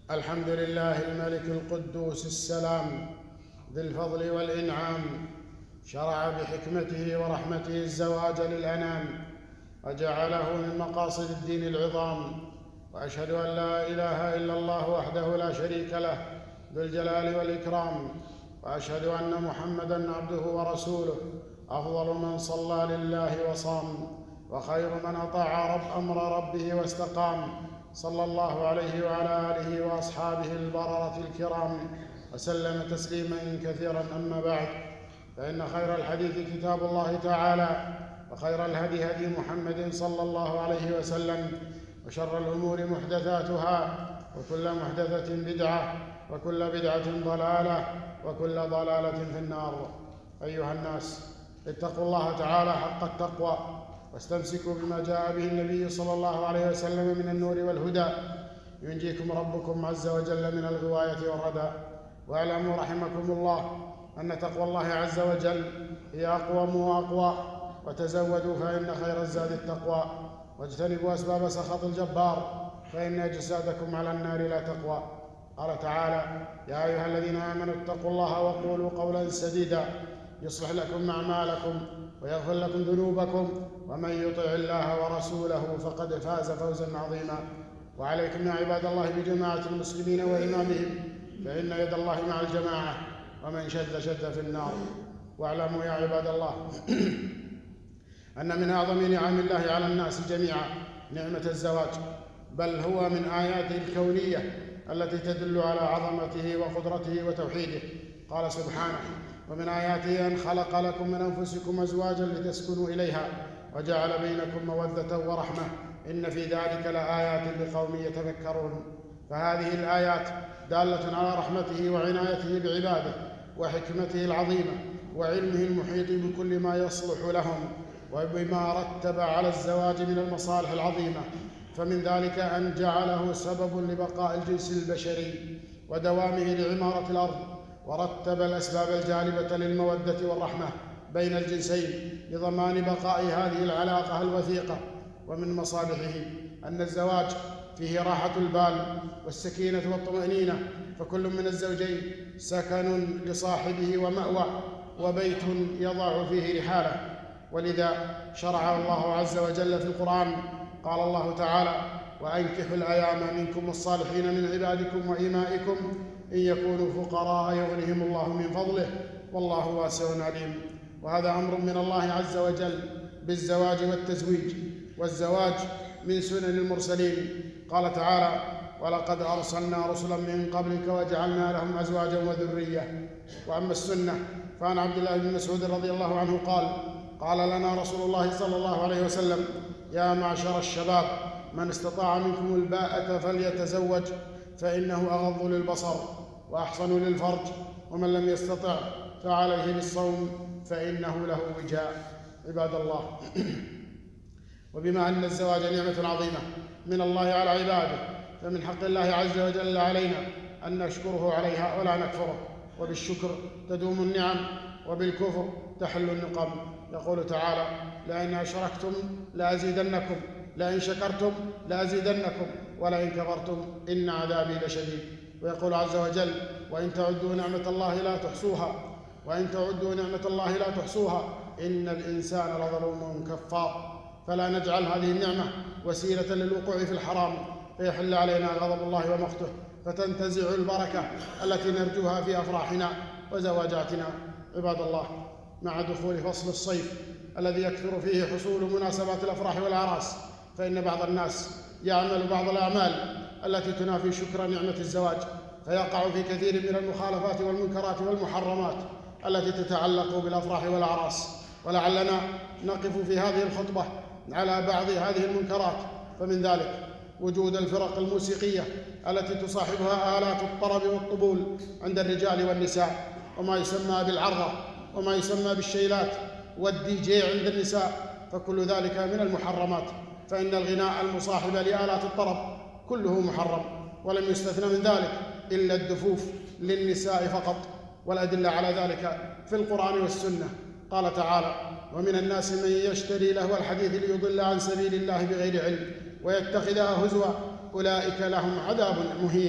الحمد لله الملك القدوس السلام ذي الفضل والإنعام، شرع بحكمته ورحمته الزواج للأنام، وجعله من مقاصد الدين العظام. وأشهد أن لا إله إلا الله وحده لا شريك له ذو الجلال والإكرام، وأشهد أن محمدًا عبده ورسوله، أفضل من صلى لله وصام، وخير من أطاع أمر ربه واستقام، صلى الله عليه وعلى آله وأصحابه البررة الكرام، وسلم تسليمًا كثيرًا. أما بعد، فإن خير الحديث كتاب الله تعالى، وخير الهدي هدي محمد صلى الله عليه وسلم، وشر الأمور محدثاتها، وكل محدثة بدعة، وكل بدعة ضلالة، وكل ضلالة في النار. أيها الناس، اتقوا الله تعالى حق التقوى، واستمسكوا بما جاء به النبي صلى الله عليه وسلم من النور والهدى، ينجيكم ربكم عز وجل من الغواية والردى. واعلموا رحمكم الله أن تقوى الله عز وجل هي أقوم وأقوى، وتزودوا فإن خير الزاد التقوى، واجتنبوا أسباب سخط الجبار، فإن أجسادكم على النار لا تقوى. قال تعالى: يا أيها الذين آمنوا اتقوا الله وقولوا قولا سديدا يصلح لكم أعمالكم ويغفر لكم ذنوبكم، ومن يطع الله ورسوله فقد فاز فوزا عظيما. وعليكم يا عباد الله بجماعة المسلمين وإمامهم، فإن يد الله مع الجماعة، ومن شد في النار. واعلموا يا عباد الله أن من أعظم نعم الله على الناس جميعا نعمة الزواج، بل هو من آياته الكونية التي تدل على عظمته وقدرته وتوحيده. قال سبحانه: ومن آياته أن خلق لكم من أنفسكم أزواجا لتسكنوا إليها وجعل بينكم مودة ورحمة إن في ذلك لآيات لقوم يتفكرون. فهذه الآيات دالة على رحمته وعنايته بعباده، وحكمته العظيمة، وعلمه المحيط بكل ما يصلح لهم، وبما رتب على الزواج من المصالح العظيمة. فمن ذلك أن جعله سبب لبقاء الجنس البشري ودوامه لعمارة الأرض، ورتب الأسباب الجالبة للمودة والرحمة بين الجنسين لضمان بقاء هذه العلاقة الوثيقة. ومن مصالحه أن الزواج فيه راحة البال والسكينة والطمأنينة، فكل من الزوجين سكن لصاحبه ومأوى، وبيت يضع فيه رحاله. ولذا شرع الله عز وجل في القرآن، قال الله تعالى: وأنكحوا الأيام منكم والصالحين من عبادكم وإمائكم إن يكونوا فقراء يغنهم الله من فضله والله واسع عليم. وهذا أمر من الله عز وجل بالزواج والتزويج، والزواج من سنن المرسلين. قال تعالى: ولقد أرسلنا رسلا من قبلك وجعلنا لهم أزواجا وذرية. وأما السنة فعن عبد الله بن مسعود رضي الله عنه قال لنا رسول الله صلى الله عليه وسلم: يا معشر الشباب، من استطاع منكم الباءة فليتزوج، فإنه أغض للبصر وأحصن للفرج، ومن لم يستطع فعليه بالصوم فإنه له وجاء. عباد الله، وبما أن الزواج نعمة عظيمة من الله على عباده، فمن حق الله عز وجل علينا أن نشكره عليها ولا نكفره، وبالشكر تدوم النعم، وبالكفر تحل النقم. يقول تعالى: لئن أشركتم لأزيدنكم، لئن شكرتم لأزيدنكم، ولئن كفرتم إن عذابي لشديد. ويقول عز وجل: وإن تعدوا نعمة الله لا تحصوها، وإن تعدوا نعمة الله لا تحصوها إن الإنسان لظلوم كفار. فلا نجعل هذه النعمة وسيلة للوقوع في الحرام فيحل علينا غضب الله ومقته، فتنتزع البركة التي نرجوها في أفراحنا وزواجاتنا. عباد الله، مع دخول فصل الصيف الذي يكثر فيه حصول مناسبات الأفراح والأعراس، فإن بعض الناس يعمل بعض الأعمال التي تنافي شكر نعمة الزواج، فيقع في كثير من المخالفات والمنكرات والمحرمات التي تتعلق بالأفراح والأعراس. ولعلنا نقف في هذه الخطبة على بعض هذه المنكرات. فمن ذلك وجود الفرق الموسيقية التي تصاحبها آلات الطرب والطبول عند الرجال والنساء، وما يسمى بالعرضة، وما يسمى بالشيلات، والدي جي عند النساء، فكل ذلك من المحرمات. فإن الغناء المصاحب لآلات الطرب كله محرم، ولم يستثنى من ذلك إلا الدفوف للنساء فقط، والأدلة على ذلك في القرآن والسنة. قال تعالى: ومن الناس من يشتري لهو الحديث ليضل عن سبيل الله بغير علم ويتخذها هزوا أولئك لهم عذاب مهين.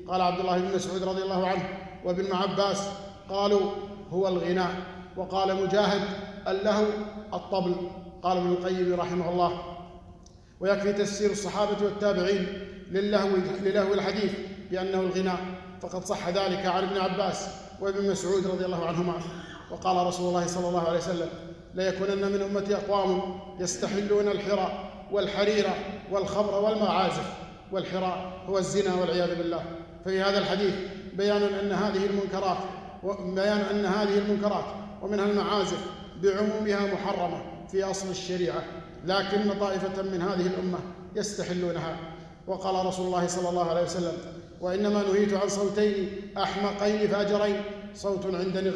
قال عبد الله بن مسعود رضي الله عنه وابن عباس قالوا هو الغناء. وقال مجاهد اللهو الطبل. قال ابن القيم رحمه الله: ويكفي تفسير الصحابة والتابعين للهو الحديث بأنه الغناء، فقد صح ذلك عن ابن عباس وابن مسعود رضي الله عنهما. وقال رسول الله صلى الله عليه وسلم: ليكونن من أمتي أقوام يستحلون الحرى والحرير والخمر والمعازف. والحرى هو الزنا والعياذ بالله. ففي هذا الحديث بيان أن هذه المنكرات ومنها المعازف بعمومها محرمة في أصل الشريعة، لكن طائفة من هذه الأمة يستحلونها. وقال رسول الله صلى الله عليه وسلم: وإنما نهيت عن صوتين أحمقين فاجرين، صوت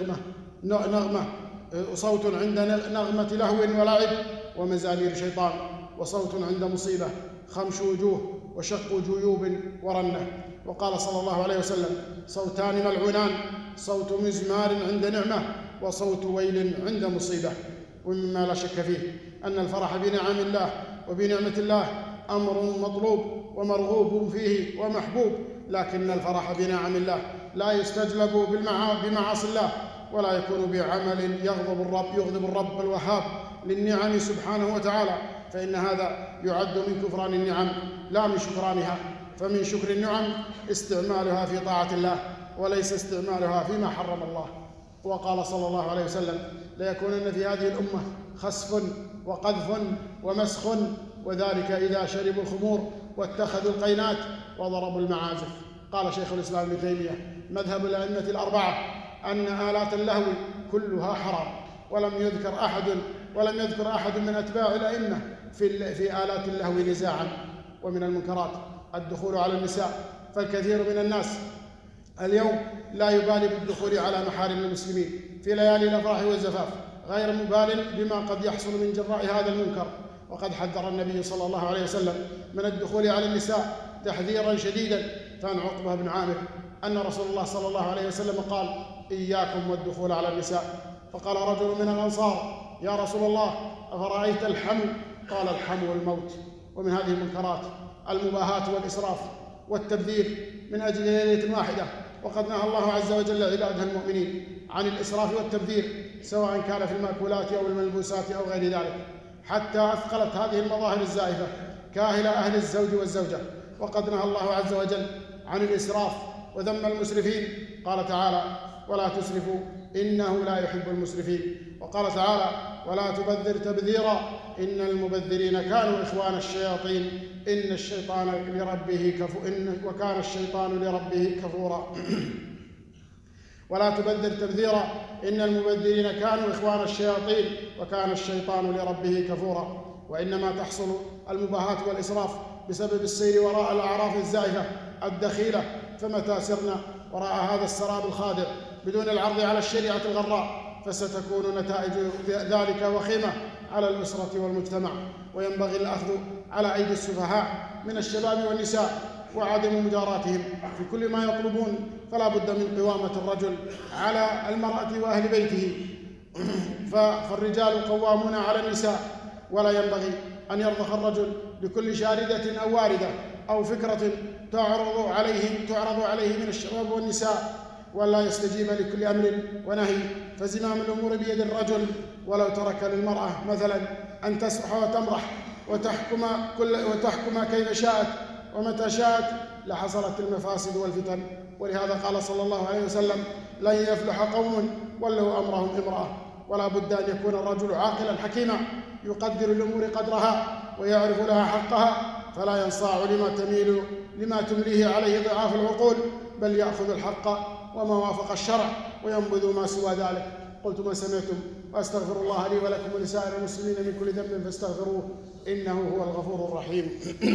عند نغمة لهو ولعب ومزامير شيطان، وصوت عند مصيبة خمش وجوه وشق جيوب ورنة. وقال صلى الله عليه وسلم: صوتان ملعونان، صوت مزمار عند نعمة وصوت ويل عند مصيبة. ومما لا شك فيه أن الفرح بنعم الله وبنعمة الله أمر مطلوب ومرغوب فيه ومحبوب، لكن الفرح بنعم الله لا يستجلب بمعاصي الله، ولا يكون بعمل يغضب الرب الوهاب للنعم سبحانه وتعالى، فإن هذا يعد من كفران النعم لا من شكرانها. فمن شكر النعم استعمالها في طاعة الله وليس استعمالها فيما حرم الله. وقال صلى الله عليه وسلم: ليكونن في هذه الأمة خسف وقذف ومسخ، وذلك إذا شربوا الخمور واتخذوا القينات وضربوا المعازف. قال شيخ الإسلام ابن تيمية: مذهب الأئمة الأربعة أن آلات اللهو كلها حرام، ولم يذكر أحد من أتباع الأئمة في آلات اللهو نزاعا. ومن المنكرات الدخول على النساء، فالكثير من الناس اليوم لا يبالي بالدخول على محارم المسلمين في ليالي الأفراح والزفاف، غير مبال بما قد يحصل من جراء هذا المنكر. وقد حذر النبي صلى الله عليه وسلم من الدخول على النساء تحذيرا شديدا. فعن عقبة بن عامر أن رسول الله صلى الله عليه وسلم قال: إياكم والدخول على النساء. فقال رجل من الأنصار: يا رسول الله، أفرأيت الحمو؟ قال: الحمو الموت. ومن هذه المنكرات المباهات والإسراف والتبذير من أجل ليلة واحدة، وقد نهى الله عز وجل عباده المؤمنين عن الإسراف والتبذير، سواء كان في المأكولات أو الملبوسات أو غير ذلك، حتى أثقلت هذه المظاهر الزائفة كاهل أهل الزوج والزوجة. وقد نهى الله عز وجل عن الإسراف وذم المسرفين، قال تعالى: ولا تسرفوا إنه لا يحب المسرفين. وقال تعالى: ولا تبذر تبذيرا إن المبذرين كانوا إخوان الشياطين وكان الشيطان لربه كفورا. ولا تبذر تبذيرا إن المبذرين كانوا إخوان الشياطين وكان الشيطان لربه كفورا. وإنما تحصل المباهات والإسراف بسبب السير وراء الأعراف الزائفة الدخيلة، فمتى سرنا وراء هذا السراب الخادع بدون العرض على الشريعة الغراء فستكون نتائج ذلك وخيمة على الأسرة والمجتمع. وينبغي الأخذ على أيدي السفهاء من الشباب والنساء وعدم مجاراتهم في كل ما يطلبون، فلا بد من قوامة الرجل على المرأة وأهل بيته، فالرجال قوامون على النساء، ولا ينبغي أن يرضخ الرجل بكل شاردة أو واردة أو فكرة تعرض عليه من الشباب والنساء، ولا يستجيب لكل أمر ونهي، فزمام الأمور بيد الرجل. ولو ترك للمرأة مثلا أن تسرح وتمرح وتحكم كيف شاءت ومتى شاءت لحصلت المفاسد والفتن. ولهذا قال صلى الله عليه وسلم: لن يفلح قوم ولوا أمرهم امرأة. ولا بد أن يكون الرجل عاقلا حكيما يقدر الأمور قدرها ويعرف لها حقها، فلا ينصاع لما تمليه عليه ضعاف العقول، بل يأخذ الحق وما وافق الشرع وينبذ ما سوى ذلك. قلت ما سمعتم، وأستغفر الله لي ولكم ولسائر المسلمين من كل ذنب فاستغفروه إنه هو الغفور الرحيم.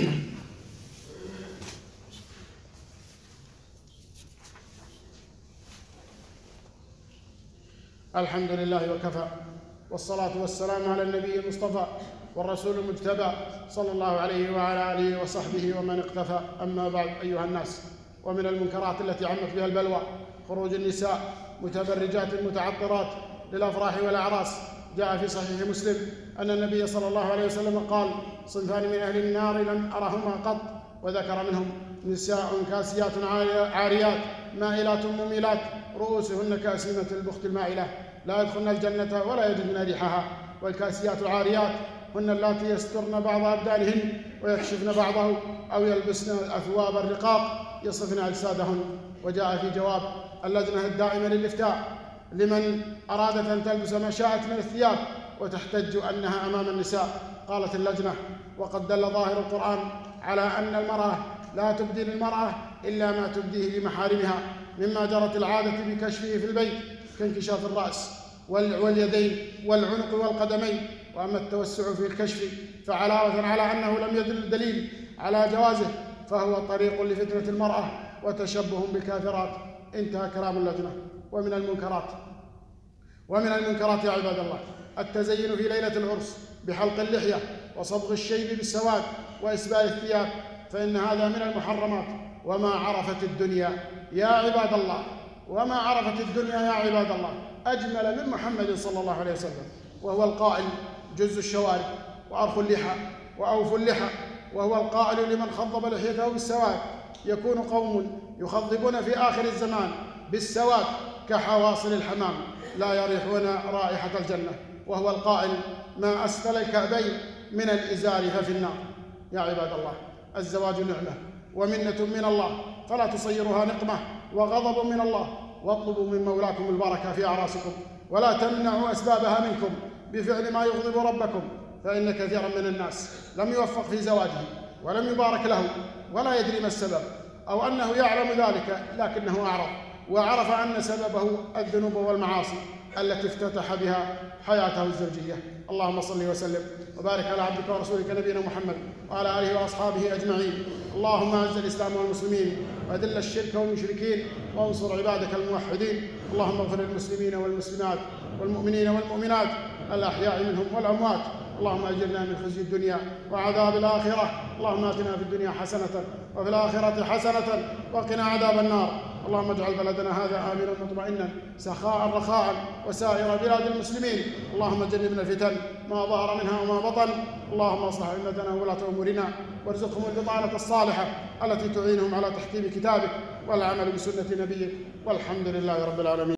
الحمد لله وكفى، والصلاة والسلام على النبي المصطفى والرسول المجتبى صلى الله عليه وعلى آله وصحبه ومن اقتفى. أما بعد، أيها الناس، ومن المنكرات التي عمت بها البلوى خروج النساء متبرجات متعطرات للأفراح والأعراس. جاء في صحيح مسلم أن النبي صلى الله عليه وسلم قال: صنفان من أهل النار لم أرهما قط، وذكر منهم نساء كاسيات عاريات مائلات مميلات رؤوسهن كأسنمة البخت المائلة لا يدخلن الجنة ولا يجدن ريحها. والكاسيات العاريات هن اللاتي يسترن بعض أبدانهن ويكشفن بعضه أو يلبسن أثواب الرقاق يصفن أجسادهن. وجاء في جواب اللجنة الدائمة للإفتاء لمن أرادت أن تلبس ما شاءت من الثياب وتحتج أنها أمام النساء، قالت اللجنة: وقد دل ظاهر القرآن على أن المرأة لا تبدي للمرأة إلا ما تبديه لمحارمها مما جرت العادة بكشفه في البيت كانكشاف الرأس واليدين والعنق والقدمين. وأما التوسع في الكشف فعلاوة على أنه لم يدل دليل على جوازه فهو طريق لفتنة المرأة وتشبه بالكافرات. انتهى كلام اللجنة. ومن المنكرات يا عباد الله التزين في ليلة العرس بحلق اللحية وصبغ الشيب بالسواد وإسبال الثياب، فإن هذا من المحرمات. وما عرفت الدنيا يا عباد الله أجمل من محمد صلى الله عليه وسلم، وهو القائل: جز الشوارب وأرخوا اللحى وأوفوا اللحى. وهو القائل لمن خضب لحيته بالسواد: يكون قوم يخضبون في آخر الزمان بالسواد كحواصل الحمام لا يريحون رائحة الجنة. وهو القائل: ما أسفل الكعبين من الإزار ففي النار. يا عباد الله الزواج نعمة ومنة من الله فلا تصيرها نقمة وغضب من الله. واطلبوا من مولاكم البركة في أعراسكم ولا تمنعوا أسبابها منكم بفعل ما يغضب ربكم، فإن كثيرا من الناس لم يوفق في زواجه ولم يبارك له ولا يدري ما السبب، أو أنه يعلم ذلك لكنه أعرض وعرف أن سببه الذنوب والمعاصي التي افتتح بها حياته الزوجية. اللهم صل وسلم وبارك على عبدك ورسولك نبينا محمد وعلى آله وأصحابه أجمعين. اللهم أعز الإسلام والمسلمين وأذل الشرك والمشركين وانصر عبادك الموحدين. اللهم اغفر للمسلمين والمسلمات والمؤمنين والمؤمنات الأحياء منهم والأموات. اللهم أجرنا من خزي الدنيا وعذاب الآخرة. اللهم آتنا في الدنيا حسنة وفي الآخرة حسنة وقنا عذاب النار. اللهم اجعل بلدنا هذا آمنا مطمئنا سخاء رخاء وسائر بلاد المسلمين. اللهم جنبنا الفتن ما ظهر منها وما بطن. اللهم اصلح أئمتنا وولاة أمورنا وارزقهم البطانة الصالحة التي تعينهم على تحكيم كتابك والعمل بسنة نبيك، والحمد لله رب العالمين.